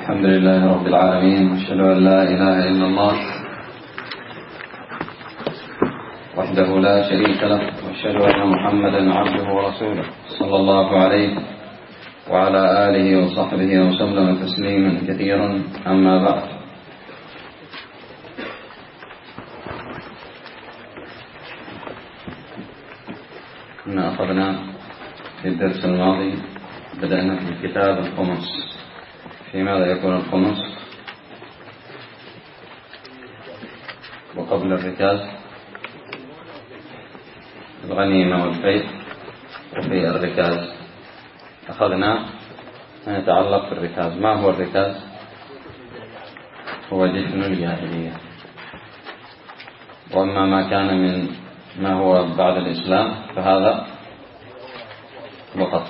الحمد لله رب العالمين، وأشهد أن لا إله إلا الله وحده لا شريك له، وأشهد أن محمدا عبده ورسوله صلى الله عليه وعلى آله وصحبه وسلم تسليما كثيرا. أما بعد، كنا أخذنا في الدرس الماضي، بدأنا في كتاب الخمس. في ماذا يكون الخمس؟ وقبل الركاز الغنيمة والفيء، وفي الركاز أخذنا ما يتعلق بالركاز. ما هو الركاز؟ هو دفن الجاهلية، وأما ما كان من ما هو بعد الإسلام فهذا لقطة.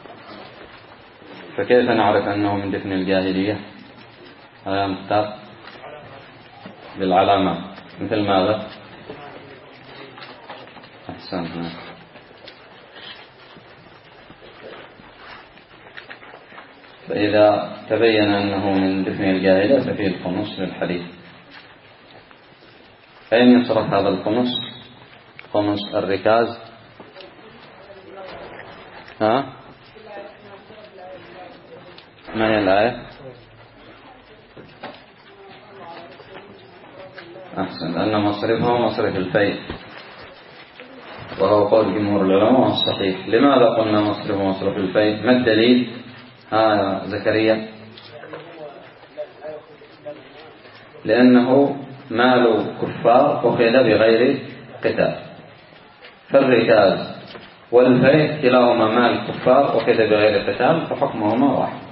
فكيف نعرف أنه من دفن الجاهلية؟ هذا مختار بالعلامات. مثل ماذا؟ أحسن. فإذا تبين أنه من دفن الجاهلية ففيه الخمس للحديث. أين يصرف هذا الخمس؟ خمس الركاز. ما هي الآية؟ أحسن. أن مصرفه مصرف الفيء، وهو قول جمهور العلماء الصحيح. لماذا قلنا مصرفه مصرف الفيء؟ ما الدليل؟ زكريا. لأنه مال كفار أخذ بغير قتال، فالركاز والفيء كلاهما مال كفار أخذ بغير قتال، فحكمهما واحد.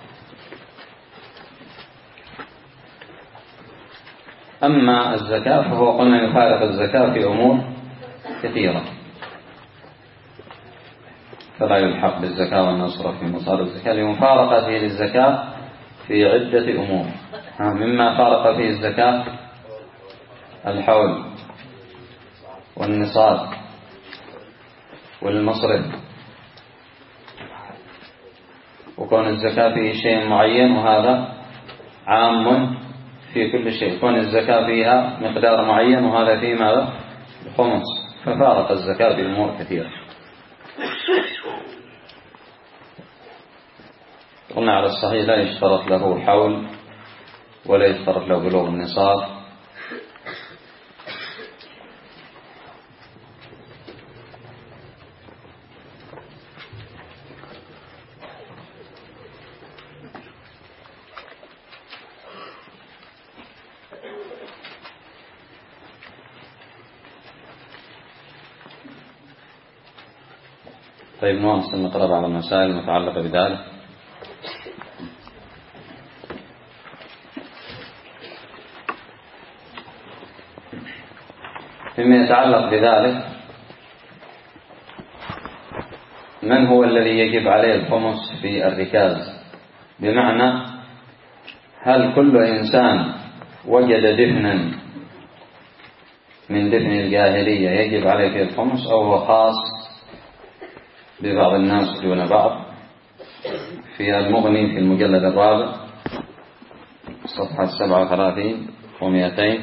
أما الزكاة فهو قلنا يفارق الزكاة في أمور كثيرة، فلا يلحق بالزكاة والنصر في مصار الزكاة لمفارقته للزكاة في عدة أمور. مما فارق فيه الزكاة الحول والنصاب والمصرف، وكون الزكاة فيه شيء معين، وهذا عام في كل شيء. كون الزكاة فيها مقدار معين، وهذا فيه ماذا؟ الخمس. ففارق الزكاة بأمور كثيرة. قلنا على الصحيح لا يشترط له حول، ولا يشترط له بلوغ النصاب. طيب، نواصل نقرأ بعض المسائل المتعلقة بذلك. فيما يتعلق بذلك، من هو الذي يجب عليه الخمس في الركاز؟ بمعنى، هل كل إنسان وجد دفنا من دفن الجاهلية يجب عليه في الخمس، أو هو خاص ببعض الناس دون بعض؟ في المغني في المجلد الرابع صفحة 37 و200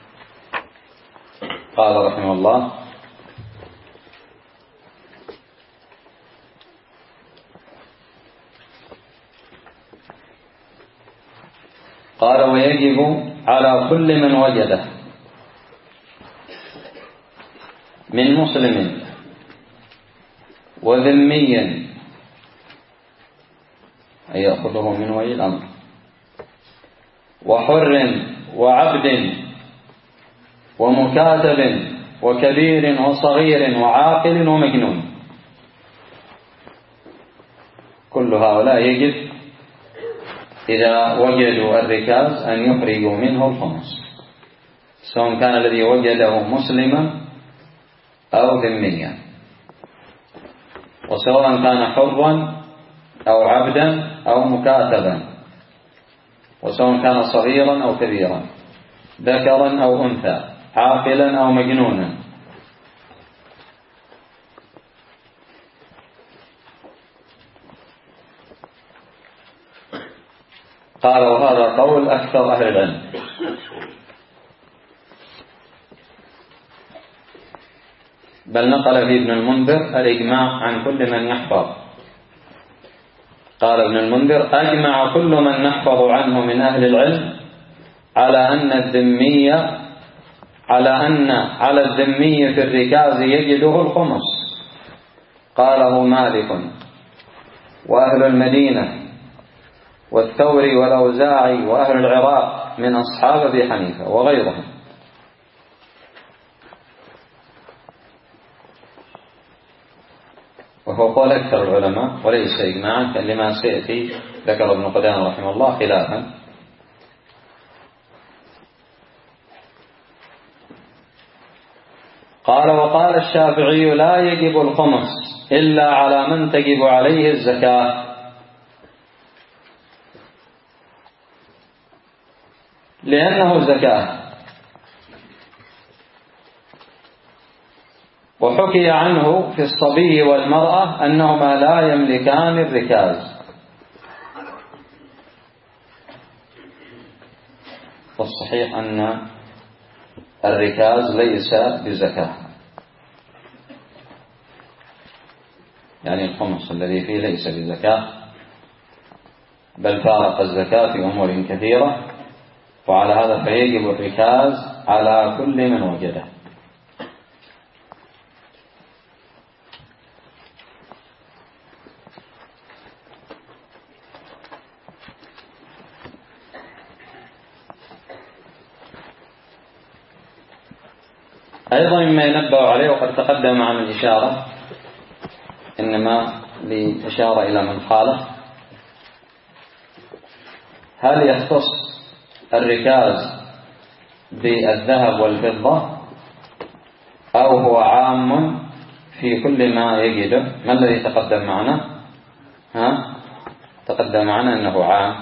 قال رحمه الله: قال: ويجب على كل من وجده من مسلم وذمي أن يأخذه من ولي الأمر، وحر وعبد ومكاتب وكبير وصغير وعاقل ومجنون. كل هؤلاء يجب إذا وجدوا الركاز أن يخرجوا منه الخمس، سواء كان الذي وجده مسلما أو ذميا، وسواء كان حرا أو عبدا أو مكاتبا، وسواء كان صغيرا أو كبيرا، ذكرا أو أنثى، عاقلا أو مجنونا. قال وهذا قول أكثر أهل العلم. بل نقل في ابن المنذر الإجماع عن كل من يحفظ. قال ابن المنذر أجمع كل من نحفظ عنه من أهل العلم على الذمي في الركاز يجده الخمس. قاله مالك وأهل المدينة والثوري والأوزاعي وأهل العراق من أصحاب أبي حنيفة وغيرهم. وهو قول أكثر العلماء وليس إجماعا لما سيأتي ذكر ابن قدامة رحمه الله خلافا. قال وقال الشافعي لا يجب الخمس إلا على من تجب عليه الزكاة، لأنه زكاة. وحكي عنه في الصبي والمرأة أنهما لا يملكان الركاز. والصحيح أن الركاز ليس بزكاة، يعني الخمس الذي فيه ليس بزكاة، بل فارق الزكاة في أمور كثيرة. وعلى هذا فيجب الركاز على كل من وجده. أيضا مما ينبه عليه وقد تقدم عن الإشارة، إنما لإشارة إلى من خالف، هل يختص الركاز بالذهب والفضة أو هو عام في كل ما يجده؟ ما الذي تقدم معنا؟ تقدم معنا أنه عام،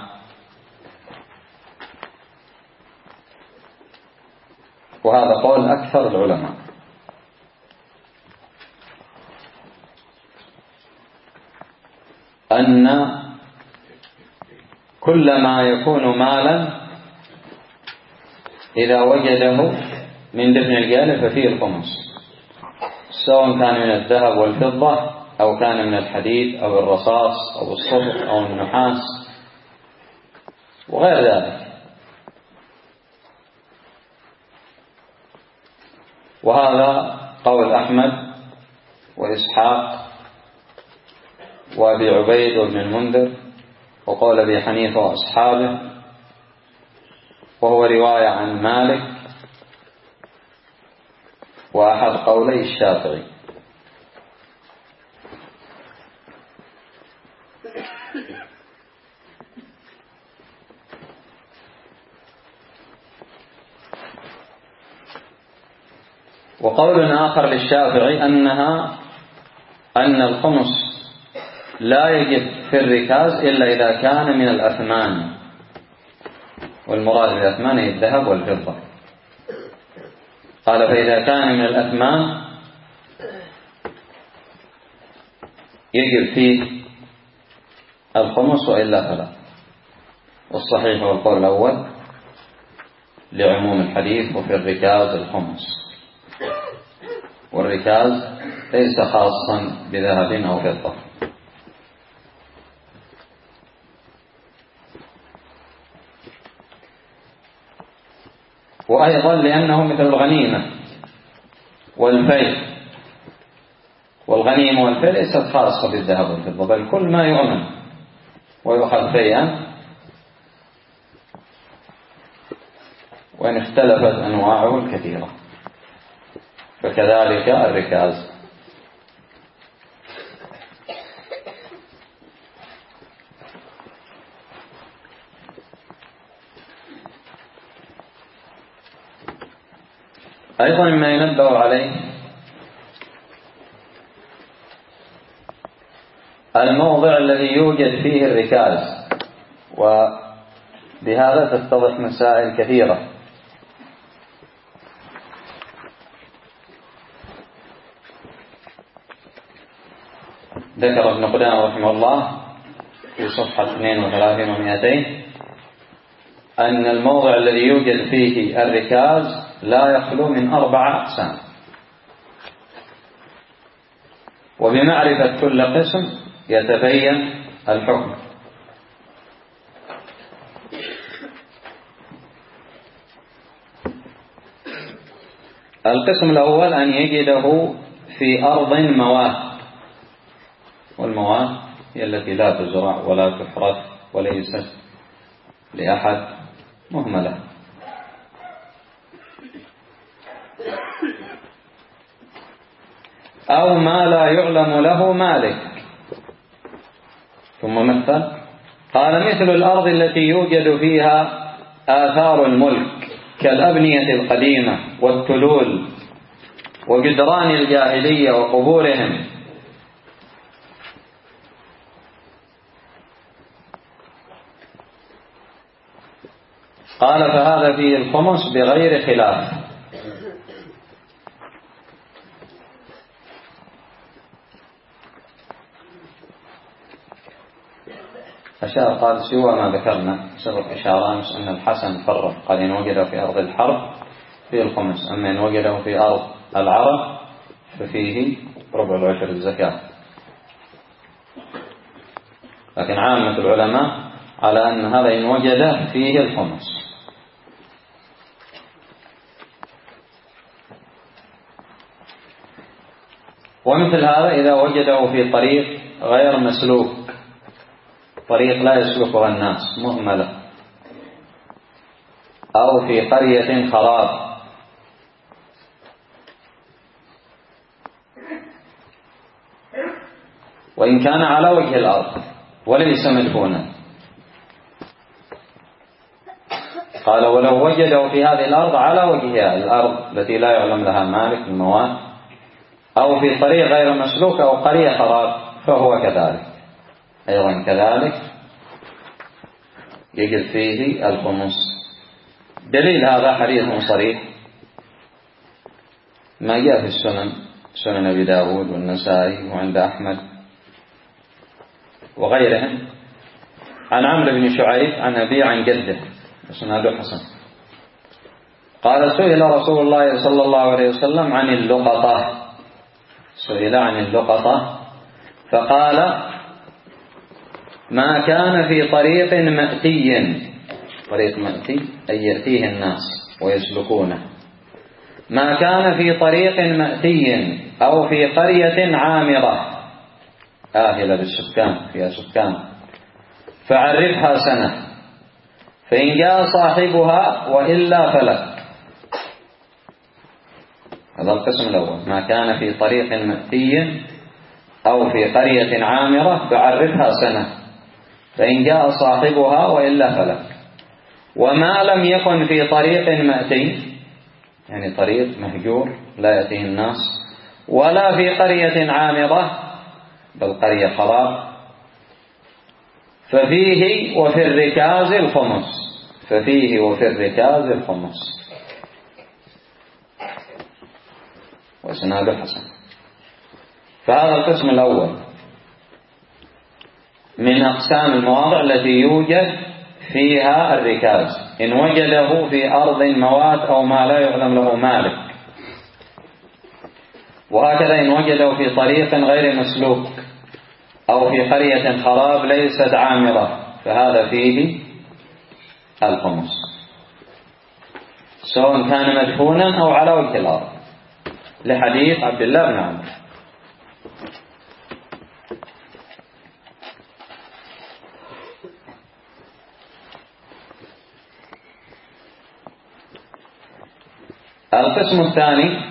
وهذا قول أكثر العلماء. أن كل ما يكون مالا إذا وجده من دفن الجالب ففيه الخمس، سواء كان من الذهب والفضة أو كان من الحديد أو الرصاص أو الصفر أو النحاس وغير ذلك. وهذا قول أحمد وإسحاق وأبي عبيد وابن المنذر وقول أبي حنيفة وأصحابه، وهو رواية عن مالك وأحد قولي الشافعي. وقول آخر للشافعي أن الخمس لا يجب في الركاز إلا إذا كان من الأثمان، والمراد بالأثمان هي الذهب والفضة. قال فإذا كان من الأثمان يجب فيه الخمس وإلا فلا. والصحيح هو القول الأول لعموم الحديث، وفي الركاز الخمس، والركاز ليس خاصا بذهب أو فضة. وأيضا لأنه مثل الغنيمة والفيء، والغنيمة والفيء ليست خاصة بالذهب والفضة، بل كل ما يؤمن ويؤخذ فيئا، وإن اختلفت أنواعه الكثيرة، فكذلك الركاز. أيضا مما ينبه عليه الموضع الذي يوجد فيه الركاز، وبهذا تتضح مسائل كثيرة. ذكر ابن قدامة رحمه الله في صفحة 32 و200 أن الموضع الذي يوجد فيه الركاز لا يخلو من 4 أقسام، وبمعرفة كل قسم يتبين الحكم. القسم الأول أن يجده في أرض موات، والموات هي التي لا تزرع ولا تحرث وليست لأحد مهملة. أو ما لا يعلم له مالك. ثم مثل قال مثل الأرض التي يوجد فيها آثار الملك كالأبنية القديمة والتلول وجدران الجاهلية وقبورهم. قال فهذا فيه الخمس بغير خلاف. أشار قال سوى ما ذكرنا سبق إشارة أمس أن الحسن فرق، قال إن وجده في أرض الحرب فيه الخمس، أما إن وجده في أرض العرب ففيه ربع العشر الزكاة. لكن عامة العلماء على أن هذا إن وجده فيه الخمس. ومثل هذا إذا وجده في طريق غير مسلوك، طريق لا يسلكها الناس مهملة، أو في قرية خراب، وإن كان على وجه الأرض وليس مدفونا. قال ولو وجده في هذه الأرض على وجهها، الأرض التي لا يعلم لها مالك المواد، أو في طريق غير مسلوك أو قرية خراب، فهو كذلك أيضا كذلك يجد فيه الخمس. دليل هذا حديث صريح ما جاء في السنن، سنن أبي داود والنسائي وعند أحمد وغيرهم، عن عمرو بن شعيب عن أبي عن جده اسناده حسن. قال سئل رسول الله صلى الله عليه وسلم عن اللقطة، سئل عن اللقطة فقال ما كان في طريق مأتي، طريق مأتي أي يأتيه الناس ويسلكونه، ما كان في طريق مأتي أو في قرية عامرة آهلة بالسكان فيها سكان فعرفها سنة، فإن جاء صاحبها وإلا فلك. هذا القسم الأول، ما كان في طريق مأتي أو في قرية عامرة فعرفها سنة، فإن جاء صاحبها وإلا فلك. وما لم يكن في طريق مأتي، يعني طريق مهجور لا يأتيه الناس، ولا في قرية عامرة بل قرية خراب، ففيه وفي الركاز الخمس، ففيه وفي الركاز الخمس. وإسناده حسن. فهذا القسم الأول من أقسام المواضع التي يوجد فيها الركاز، إن وجده في أرض موات أو ما لا يعلم له مالك. وهكذا إن وجده في طريق غير مسلوك أو في قرية خراب ليست عامرة، فهذا فيه الخمس، سواء كان مدفونا أو على وجه الأرض، لحديث عبد الله بن عمرو. القسم الثاني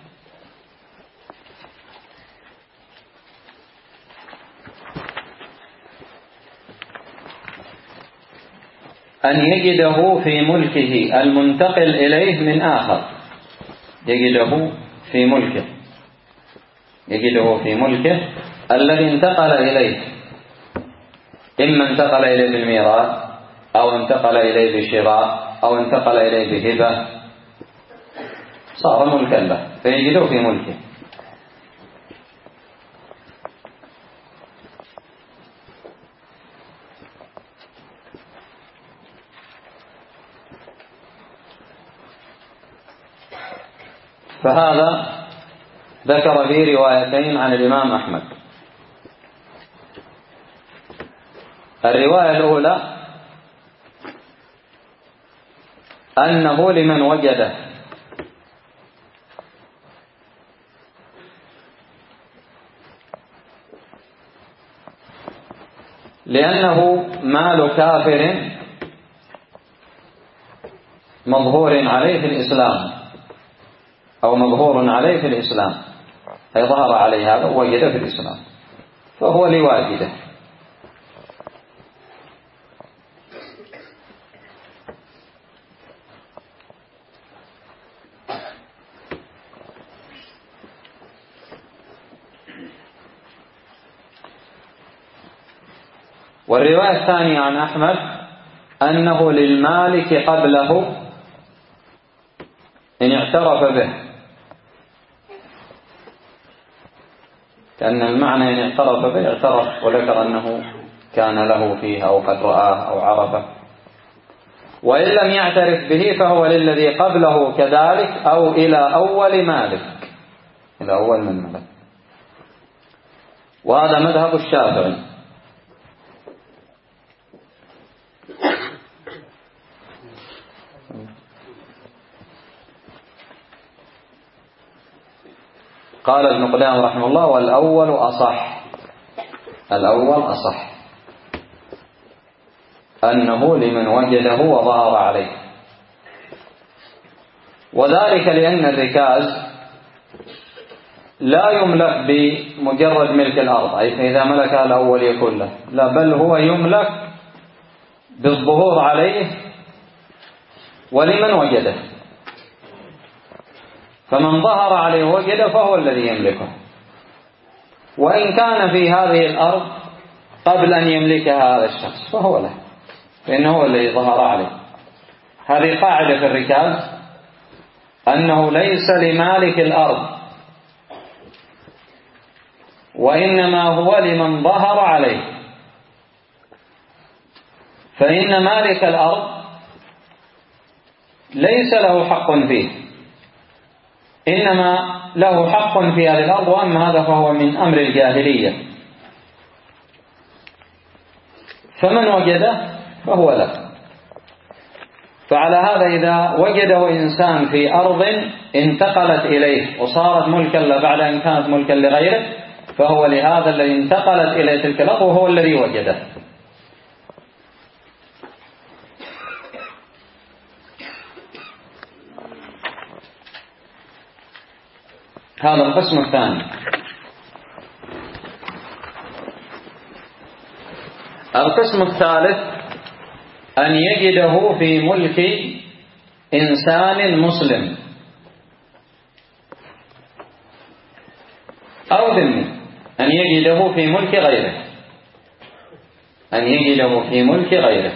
أن يجده في ملكه المنتقل إليه من آخر، يجده في ملكه، يجده في ملكه الذي انتقل إليه، إما انتقل إليه بالميراث أو انتقل إليه بشراء أو انتقل إليه بهبة، صار ملكا له فيجده في ملكه. فهذا ذكر في روايتين عن الإمام أحمد. الرواية الأولى أنه لمن وجده، لأنه مال كافر مظهور عليه في الإسلام أو مظهور عليه في الإسلام، أي ظهر عليه هذا ووجده في الإسلام فهو لواجده. والرواية الثانية عن أحمد أنه للمالك قبله إن اعترف به، لأن المعنى إن اعترف به اعترف وذكر أنه كان له فيه أو قد رآه أو عرفه، وإن لم يعترف به فهو للذي قبله كذلك أو إلى أول مالك، إلى أول من مالك. وهذا مذهب الشافعي. قال ابن قدامة رحمه الله: والأول أصح، الأول أصح، أنه لمن وجده وظهر عليه، وذلك لأن الركاز لا يملك بمجرد ملك الأرض، أي فإذا ملكها الأول يكون له، لا، بل هو يملك بالظهور عليه ولمن وجده، فمن ظهر عليه وجده فهو الذي يملكه، وإن كان في هذه الأرض قبل أن يملكها هذا الشخص فهو له، فإنه هو الذي ظهر عليه. هذه قاعدة في الركاز، أنه ليس لمالك الأرض، وإنما هو لمن ظهر عليه، فإن مالك الأرض ليس له حق فيه، إنما له حق في هذه الأرض، وأما هذا فهو من أمر الجاهلية، فمن وجده فهو له. فعلى هذا إذا وجده إنسان في أرض انتقلت إليه وصارت ملكا له بعد أن كانت ملكا لغيره، فهو لهذا الذي انتقلت إليه تلك الأرض وهو الذي وجده. هذا القسم الثاني. القسم الثالث أن يجده في ملك إنسان مسلم أو ذمي، أن يجده في ملك غيره، أن يجده في ملك غيره.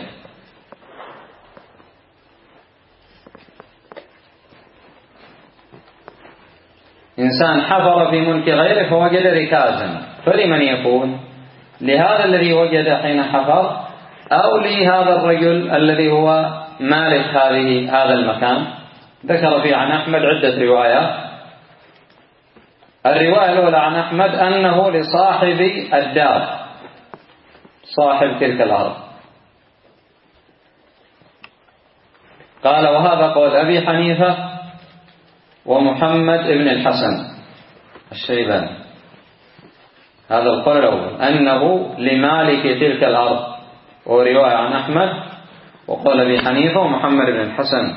إنسان حفر في ملك غيره فوجد ركازا، فلمن يكون؟ لهذا الذي وجد حين حفر، أو لهذا الرجل الذي هو مالك هذا المكان؟ ذكر فيه عن أحمد عدة روايات. الرواية الأولى عن أحمد أنه لصاحب الدار، صاحب تلك الأرض. قال: وهذا قول أبي حنيفة ومحمد بن الحسن الشيباني. هذا القول الأول، أنه لمالك تلك الأرض، ورواية عن أحمد وقول أبي حنيفة ومحمد بن الحسن.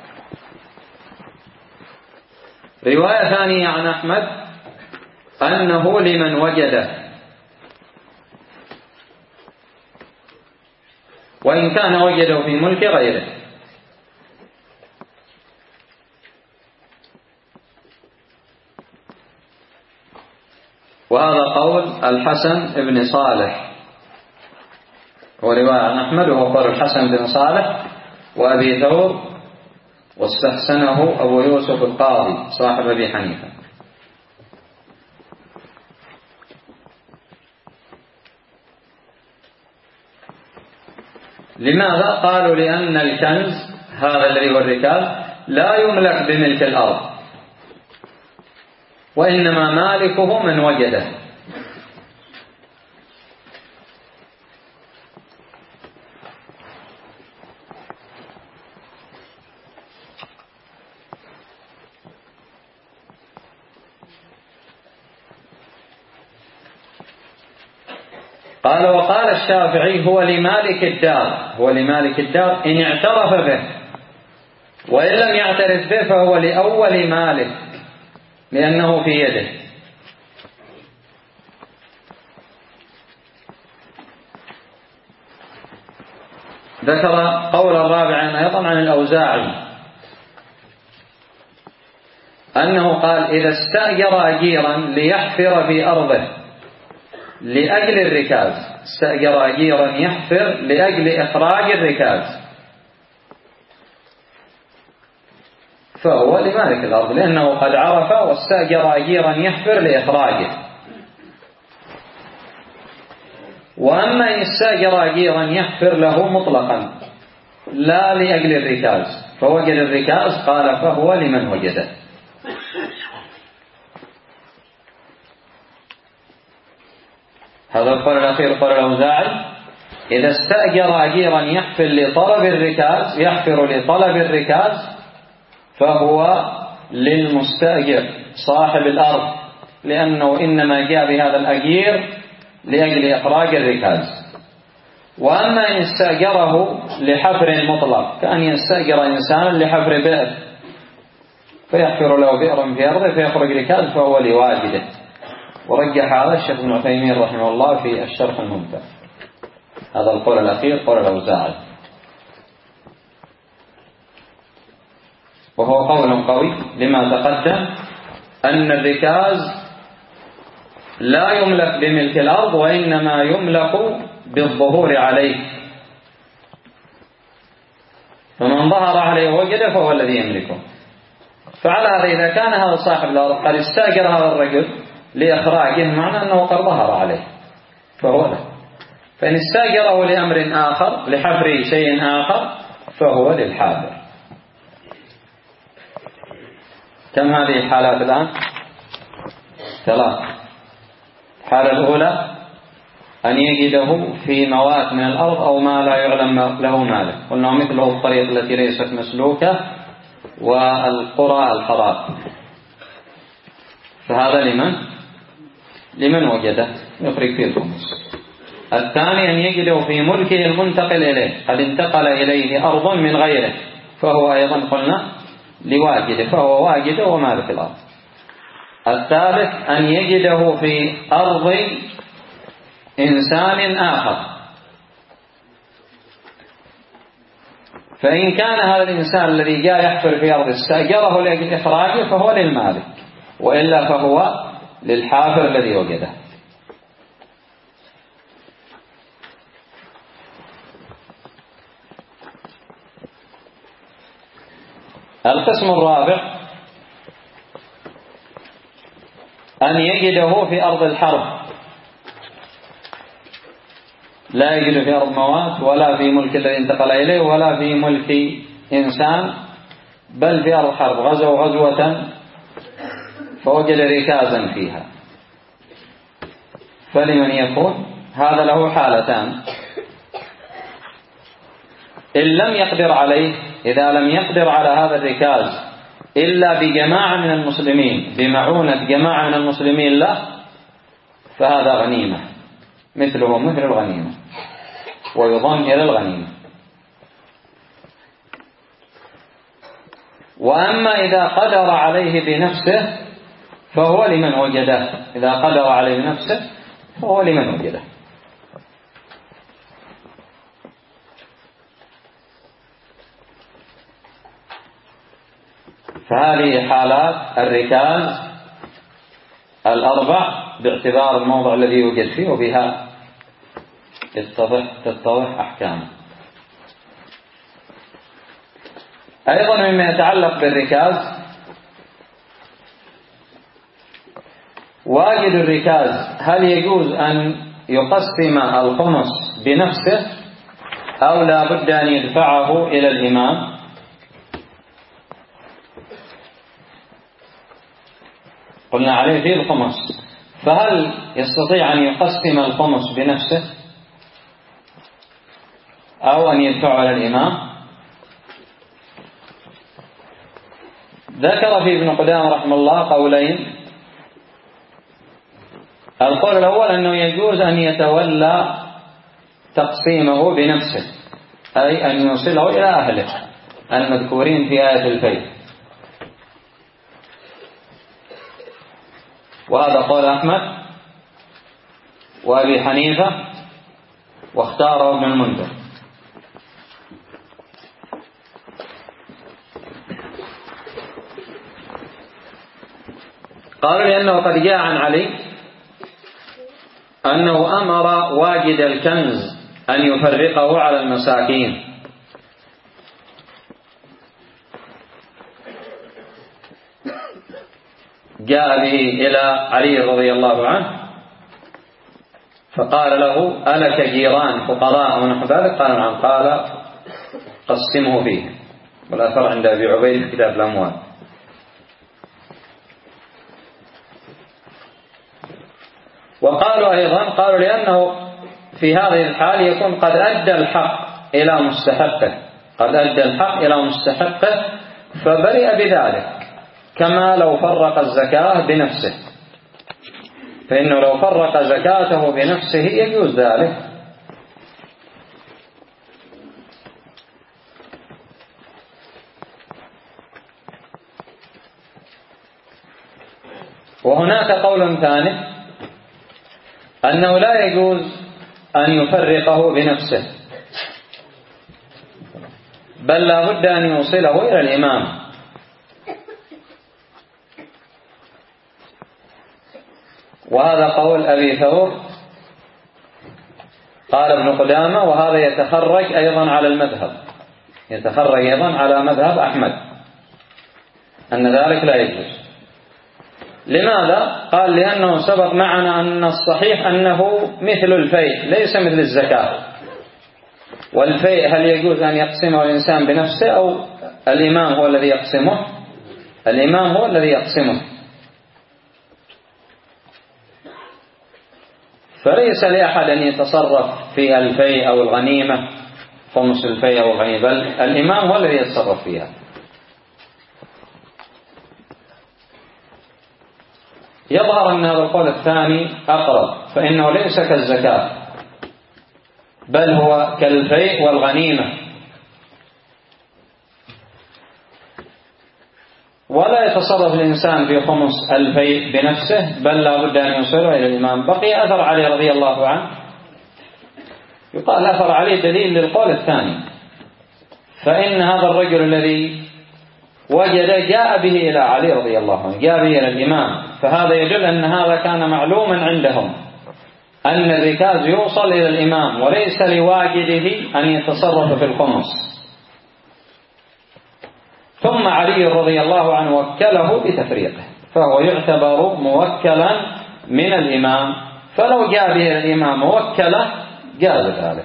رواية ثانية عن أحمد أنه لمن وجده، وإن كان وجده في ملك غيره. وهذا قول الحسن بن صالح، ورواية عن أحمد وهو قول الحسن بن صالح وأبي ثور، واستحسنه أبو يوسف القاضي صاحب أبي حنيفة. لماذا؟ قالوا: لأن الكنز هذا الذي هو الركاز لا يملك بملك الأرض، وإنما مالكه من وجده. قال وقال الشافعي هو لمالك الدار إن اعترف به، وإن لم يعترف به فهو لأول مالك لأنه في يده. ذكر قول الرابع أيضا عن الأوزاعي أنه قال إذا استأجر أجيرا ليحفر في أرضه لأجل الركاز، استأجر أجيرا يحفر لأجل إخراج الركاز، فهو لمالك الأرض لأنه قد عرف واستأجر أجيرا يحفر لإخراجه. وأما إن استأجر أجيرا يحفر له مطلقا لا لأجل الركاز فوجد الركاز، قال فهو لمن وجده. هذا القول الأخير قول الأوزاعي إذا استأجر أجيرا يحفر لطلب الركاز فهو للمستأجر صاحب الأرض، لأنه إنما جاء بهذا الأجير لأجل إخراج الركاز. وأما إن استأجره لحفر مطلق كأن يستأجر إنسانا لحفر بئر فيحفر له بئرا في أرضه فيخرج ركاز فهو لواجده. ورجح هذا الشيخ ابن عثيمين رحمه الله في الشرح الممتع. هذا القول الأخير قول الأوزاعي، وهو قول قوي لما تقدم أن الركاز لا يملك بملك الأرض وإنما يملك بالظهور عليه، فمن ظهر عليه وجده فهو الذي يملكه. فعلى هذا إذا كان هذا صاحب الأرض قد استأجر هذا الرجل لإخراجه معنى أنه قد ظهر عليه فهو له، فإن استأجره لأمر آخر لحفر شيء آخر فهو للحافر. كم هذه الحالات الآن؟ 3. الحالة الأولى أن يجده في موات من الأرض أو ما لا يعلم له مالك، قلنا مثله الطريق التي ليست مسلوكة والقرى الحرام، فهذا لمن وجده يخرج فيه الخمس. الثاني أن يجده في ملكه المنتقل إليه، قد انتقل إليه أرض من غيره فهو أيضا قلنا لواجده فهو واجده ومالك الأرض. الثالث أن يجده في أرض إنسان آخر، فإن كان هذا الإنسان الذي جاء يحفر في أرض استأجره لأجل إخراجه فهو للمالك، وإلا فهو للحافر الذي وجده. القسم الرابع أن يجده في أرض الحرب، لا يجد في أرض موات ولا في ملك الذي انتقل إليه ولا في ملك إنسان، بل في أرض حرب غزوا غزوة فوجد ركازا فيها، فلمن يكون؟ هذا له حالتان: إن لم يقدر عليه، إذا لم يقدر على هذا الركاز إلا بجماعة من المسلمين بمعونة جماعة من المسلمين له فهذا غنيمة مثله مثل الغنيمة ويضم إلى الغنيمة. وأما إذا قدر عليه بنفسه فهو لمن وجده، إذا قدر عليه بنفسه فهو لمن وجده. فهذه حالات الركاز الأربع باعتبار الموضع الذي يوجد فيه، وبها تتضح أحكامه. أيضا مما يتعلق بالركاز واجد الركاز، هل يجوز أن يقسم الخمس بنفسه أو لا بد أن يدفعه إلى الإمام؟ قلنا عليه فيه الخمس، فهل يستطيع أن يقسم الخمس بنفسه أو أن يدفعه على الإمام؟ ذكر في ابن قدامة رحمه الله قولين. القول الأول أنه يجوز أن يتولى تقسيمه بنفسه، أي أن يوصله إلى أهله المذكورين في آية الفيل، وهذا قول أحمد وأبي حنيفة واختاره ابن المنذر. قالوا لأنه قد جاء عن علي أنه أمر واجد الكنز أن يفرقه على المساكين، جاء به إلى علي رضي الله عنه فقال له: ألك جيران فقراء ونحو ذلك؟ قال: نعم. قال: قسمه فيه. والأثر عند أبي عبيد في كتاب الأموال. وقالوا أيضا، قالوا لأنه في هذه الحال يكون قد أدى الحق إلى مستحقه، قد أدى الحق إلى مستحقه فبرئ بذلك، كما لو فرق الزكاة بنفسه، فإنه لو فرق زكاته بنفسه يجوز ذلك. وهناك قول ثاني أنه لا يجوز أن يفرقه بنفسه، بل لا بد أن يوصله إلى الإمام. وهذا قول أبي ثور. قال ابن قدامة: وهذا يتخرج أيضا على المذهب، يتخرج أيضا على مذهب أحمد أن ذلك لا يجوز. لماذا؟ قال: لأنه سبق معنا أن الصحيح أنه مثل الفيء ليس مثل الزكاة، والفيء هل يجوز أن يقسمه الإنسان بنفسه أو الإمام هو الذي يقسمه؟ الإمام هو الذي يقسمه، فليس لأحد أن يتصرف في الفيء أو الغنيمة، خمس الفيء أو الغنيمة، بل الإمام هو الذي يتصرف فيها. يظهر أن هذا القول الثاني أقرب، فإنه ليس كالزكاة بل هو كالفيء والغنيمة، ولا يتصرف الإنسان في خمس الفيء بنفسه، بل لا بد أن يوصله إلى الإمام. بقي أثر علي رضي الله عنه، يقال أثر علي دليل للقول الثاني، فإن هذا الرجل الذي وجد جاء به إلى علي رضي الله عنه، جاء به إلى الإمام، فهذا يدل أن هذا كان معلوما عندهم أن الركاز يوصل إلى الإمام وليس لواجده أن يتصرف في الخمس. ثم علي رضي الله عنه وكله بتفريقه، فهو يعتبر موكلا من الإمام، فلو جاء به إلى الإمام موكله جاز ذلك.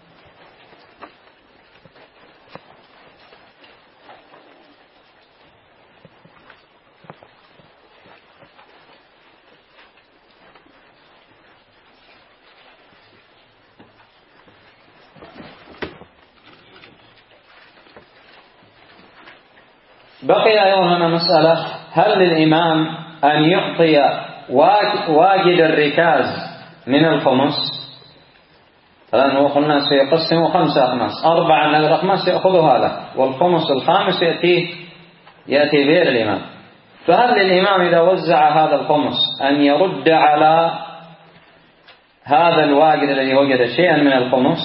بقي أيضا هنا مسألة: هل للإمام أن يعطي واجد الركاز من الخمس؟ لأنه قلنا سيقسم 5 أخماس، 4 من الأخماس يأخذها له، والخمس الخامس يأتي به الإمام. فهل للإمام إذا وزع هذا الخمس أن يرد على هذا الواجد الذي وجد شيئا من الخمس؟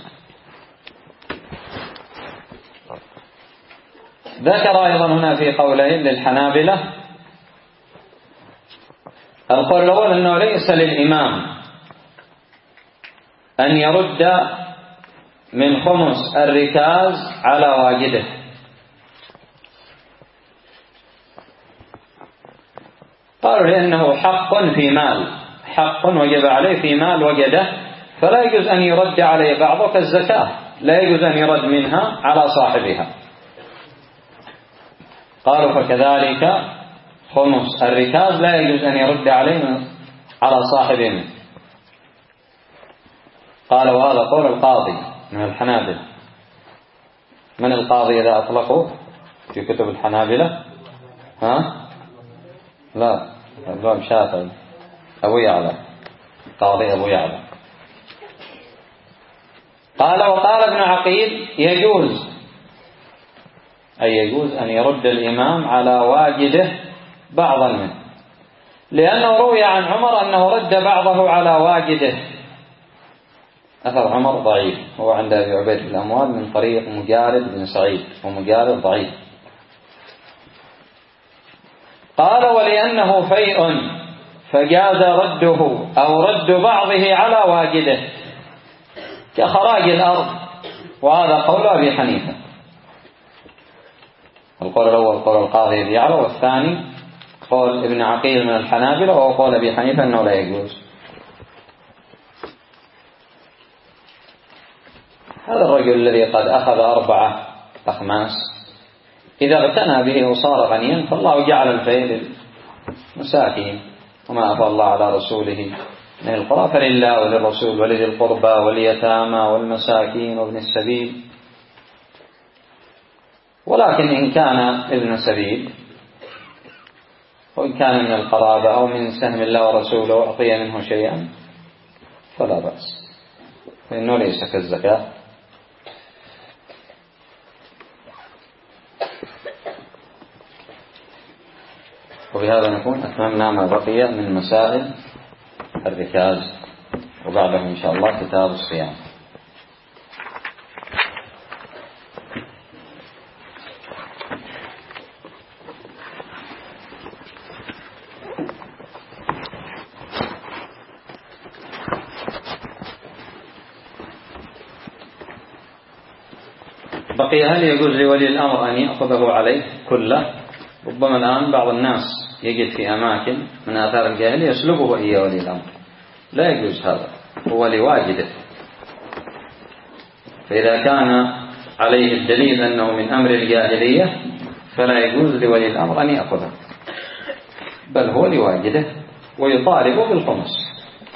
ذكر أيضا هنا في قولين للحنابلة. القول الأول أنه ليس للإمام أن يرد من خمس الركاز على واجده، قالوا لأنه حق في مال، حق وجب عليه في مال وجده، فلا يجوز أن يرد عليه بعضه كالزكاة، لا يجوز أن يرد منها على صاحبها. قالوا: فكذلك خمس الركاز لا يجوز أن يرد عليه على صاحبه منه. قال وهذا قول القاضي من الحنابلة. من القاضي إذا أطلقوا في كتب الحنابلة؟ لا، الإمام شافعي أبو يعلى، قاضي أبو يعلى. قال وقال ابن عقيل يجوز، أي يجوز أن يرد الإمام على واجده بعضا منه، لأنه روي عن عمر أنه رد بعضه على واجده. أثر عمر ضعيف، هو عند أبي عبيد في الأموال من طريق مجالد بن سعيد، ومجالد ضعيف. قال ولأنه فيء فجاز رده أو رد بعضه على واجده كخراج الأرض، وهذا قول أبي حنيفة. القول الأول قول القاضي أبي يعلى، والثاني قول ابن عقيل من الحنابلة، وهو قول أبي حنيفة أنه لا يجوز. هذا الرجل الذي قد أخذ 4 أخماس إذا اغتنى به وصار غنيا، فالله جعل الفيء للمساكين، وما أفضل الله على رسوله من القرى فلله وللرسول ولذي القربى واليتامى والمساكين وابن السبيل. ولكن إن كان ابن سبيل وإن كان من القرابة أو من سهم الله ورسوله أعطي منه شيئا فلا بأس، فإنه ليس كالزكاة. وبهذا نكون أتممنا ما بقي من مسائل الركاز، وبعده إن شاء الله كتاب الصيام. بقي هل يجوز لولي الأمر أن يأخذه عليه كله؟ ربما الآن بعض الناس يجد في أماكن من آثار الجاهلية يسلبه إياه ولي الأمر، لا يجوز هذا، هو لواجده. فإذا كان عليه الدليل أنه من أمر الجاهلية فلا يجوز لولي الأمر أن يأخذه، بل هو لواجده ويطالبه بالخمس.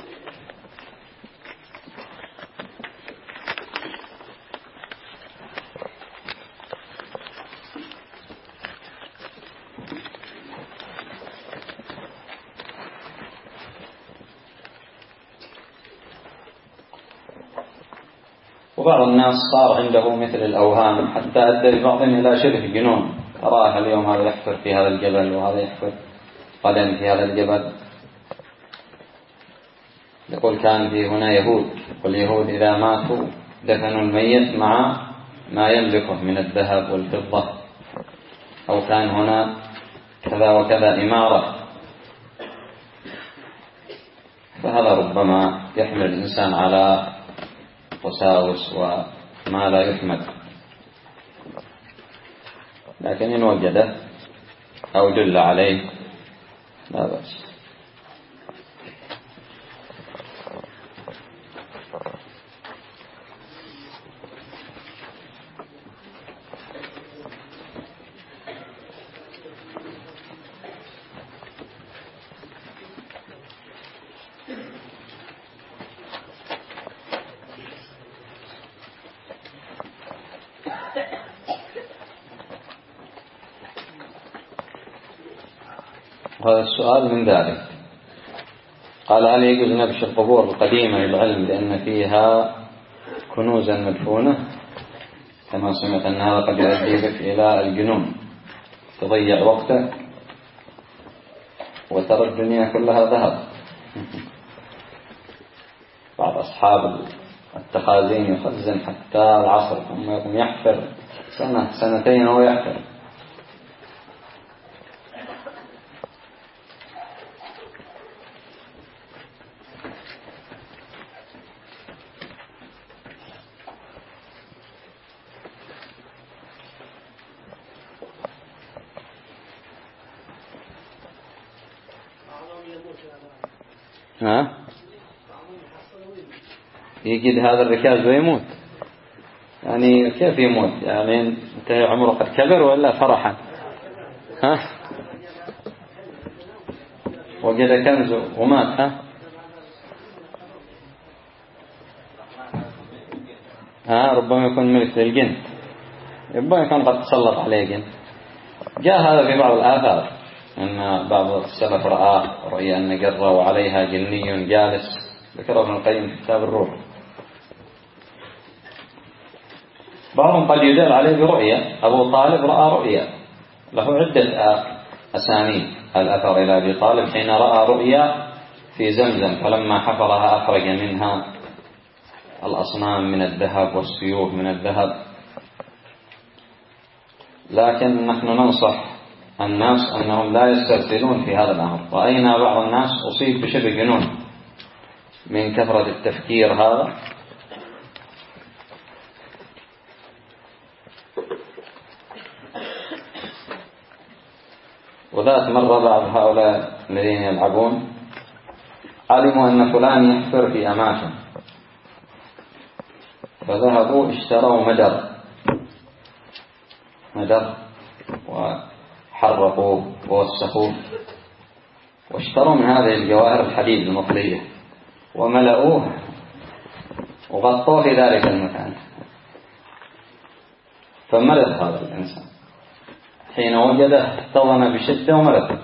وبعض الناس صار عنده مثل الأوهام حتى أدى لبعضهم إلى شبه جنون. أراه اليوم هذا يحفر في هذا الجبل وهذا يحفر قدم في هذا الجبل. يقول كان في هنا يهود، واليهود إذا ماتوا دفنوا الميت مع ما يملكه من الذهب والفضة، أو كان هنا كذا وكذا إمارة. فهذا ربما يحمل الإنسان على وساوس وما لا يحمد، لكن إن وجده أو دل عليه لا بأس. هذا السؤال من ذلك. قال هل يجوز نبش القبور القديمة للعلم لأن فيها كنوزا مدفونة، كما سمعت أن هذا قد يؤدي بك إلى الجنون، تضيع وقتك وترى الدنيا كلها ذهب. بعض أصحاب التخازين يخزن حتى العصر، ثم يقوم يحفر سنة سنتين وهو يحفر. يجد هذا الركاز ويموت، يعني كيف يموت؟ يعني انتهى عمره قد كبر ولا فرحا؟ وجد كنز ومات. ربما يكون ملك للجن، ربما يكون قد تسلط عليه جن. جاء هذا في بعض الآثار أن بعض السلف رأى رؤيا أن قرة وعليها جني جالس، ذكر ابن القيم في كتاب الروح. بعضهم قد يدل عليه برؤيا. أبو طالب رأى رؤيا، له عدة أسانيد الأثر إلى أبي طالب حين رأى رؤيا في زمزم، فلما حفرها أخرج منها الأصنام من الذهب والسيوف من الذهب. لكن نحن ننصح الناس أنهم لا يسترسلون في هذا الأمر. رأينا بعض الناس أصيب بشبه جنون من كثرة التفكير هذا. وذات مرة بعض هؤلاء الذين يلعبون علموا أن فلان يحفر في أماكن، فذهبوا اشتروا مدر وحرقوه ووسخوه، واشتروا من هذه الجواهر الحديد المطلية وملأوه وغطوه في ذلك المكان، فملأ هذا الإنسان حين وجده احتضن بشدة وملأ.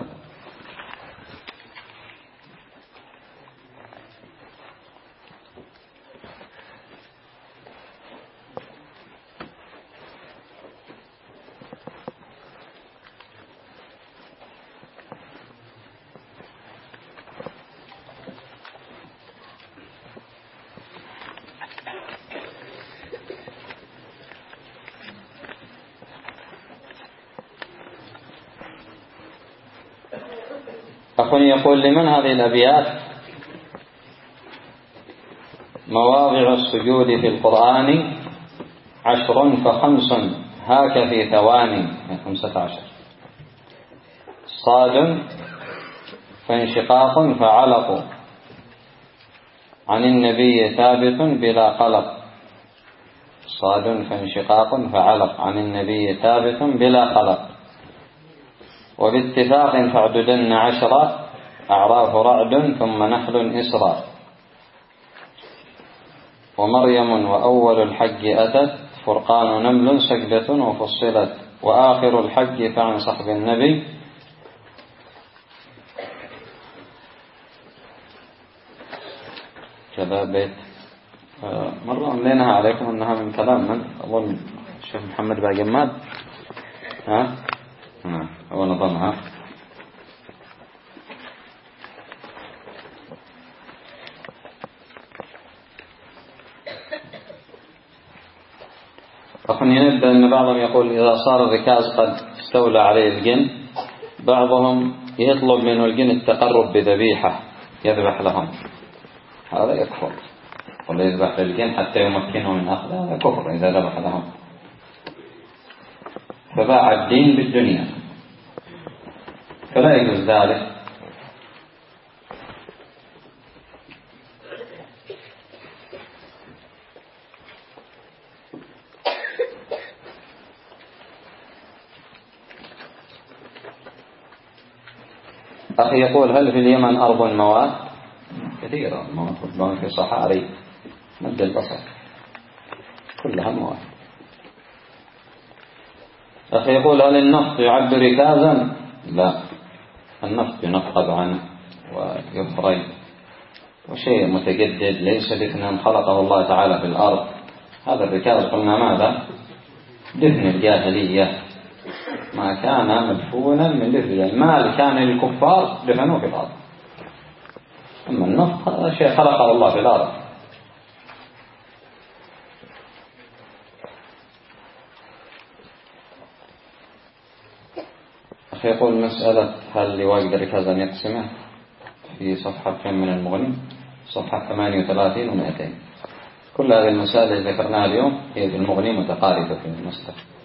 أخوي يقول: لمن هذه الأبيات؟ مواضع السجود في القرآن 10 فخمس هاك في ثواني، 15. صاد فانشقاق فعلق عن النبي ثابت بلا قلق. صاد فانشقاق فعلق عن النبي ثابت بلا قلق. وباتفاق فاعددن 10 أعراف رعد ثم نحل إسرى. ومريم وأول الحج أتت فرقان نمل سجدة وفصلت. وآخر الحج فعن صحب النبي كذا بيت. مرة أمليناها عليكم أنها من كلام من أظن الشيخ محمد باقماد. هو نظمها. أخواني نبدأ أن بعضهم يقول إذا صار الركاز قد استولى عليه الجن، بعضهم يطلب منه الجن التقرب بذبيحة يذبح لهم، هذا يكفر. ولا يذبح للجن حتى يمكنه من أخذ، هذا كفر إذا ذبح لهم. فباع الدين بالدنيا، فلا يجوز ذلك. أخي يقول: هل في اليمن أرض مواد؟ كثيرة، مواد في صحاري مد البصر كلها مواد. أخي يقول: هل النفط يعد ركازا؟ لا، النفط ينقب عنه ويخرج، وشيء متجدد ليس دفنا خلقه الله تعالى في الأرض. هذا الركاز قلنا ماذا؟ دفن الجاهلية، ما كان مدفونا من دفن المال كان للكفار دفنوه في الأرض. أما النفط هذا شيء خلقه الله في الأرض. أخي يقول: مسألة هل يقدر ركاز أن يقسمه؟ في صفحة كم من المغني؟ صفحة 38 و200. كل هذه المسائل التي ذكرناها اليوم هي في المغني متقاربة في المسألة.